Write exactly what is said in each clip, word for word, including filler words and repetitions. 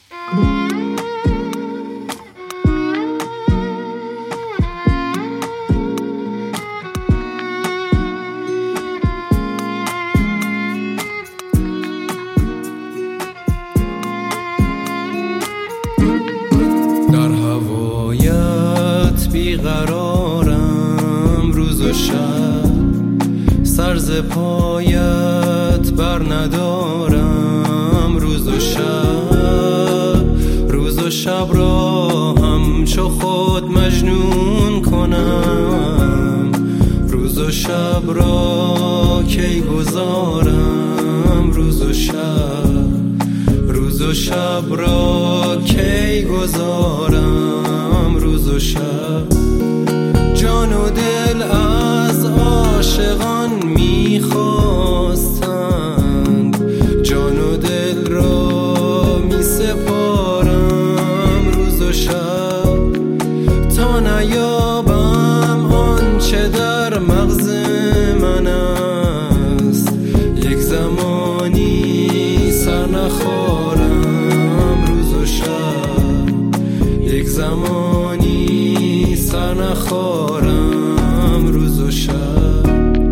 در هوایت بیقرارم روز و شب، سر ز پایت بر ندارم روز و شب. روز و شب را همچو خود مجنون کنم، روز و شب را کی گذارم روز و شب. روز و شب را کی گذارم روز و شب. جان و دل از عاشقان میخواستند، جان و دل را میسپارم روز و شب. تا نیابم آنچه در مغز من است، یک زمانی سر نخارم روز و شب. یک زمانی سر نخارم روز و شب.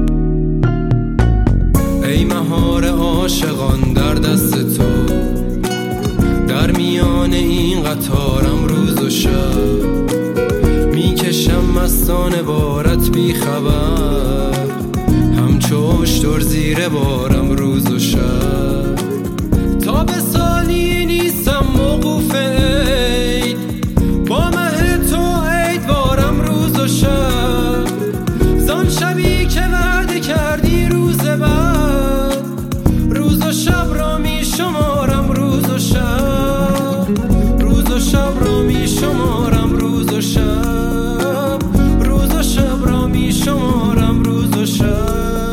ای مهار عاشقان در دست تو، در میان این قطارم روز و شب. میکشم مستانه بارت بی خبر، همچو اشتر زیر بارم روز و شب. تا به سالی نیستم موقوف عید، با مه تو عید بارم روز و شب. زان شبی که وعده کردی روز بعد، روز و شب را می شمارم روز و شب. روز و شب را می شمارم روز و شب. روز و شب را می شمارم روز و شب.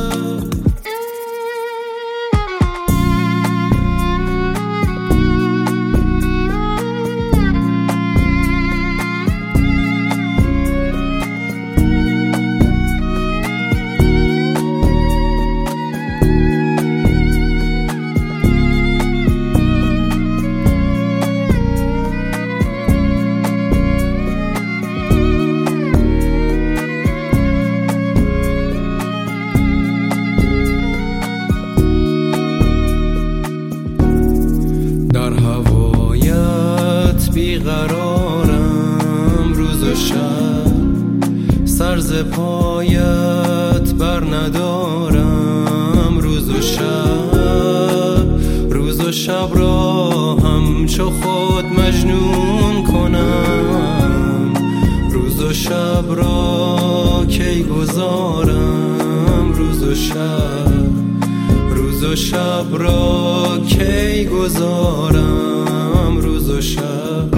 در هوایت بیقرارم روز و شب، سر ز پایت بر ندارم روز و شب. روز و شب را همچو خود مجنون کنم، روز و شب را کی گذارم روز و شب. روز و شب را کی گذارم روز و شب.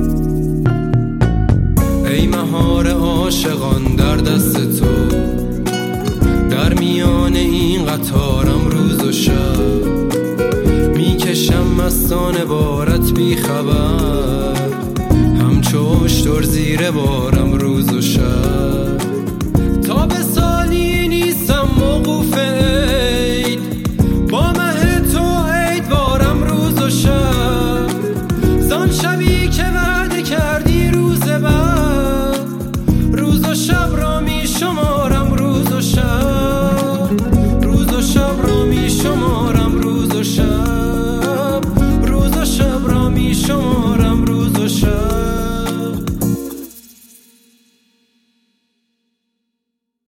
ای مهار عاشقان در دست تو، در میان این قطارم روز و شب. میکشم مستانه بارت بی خبر، همچو اشتر زیر بارم روز و شب.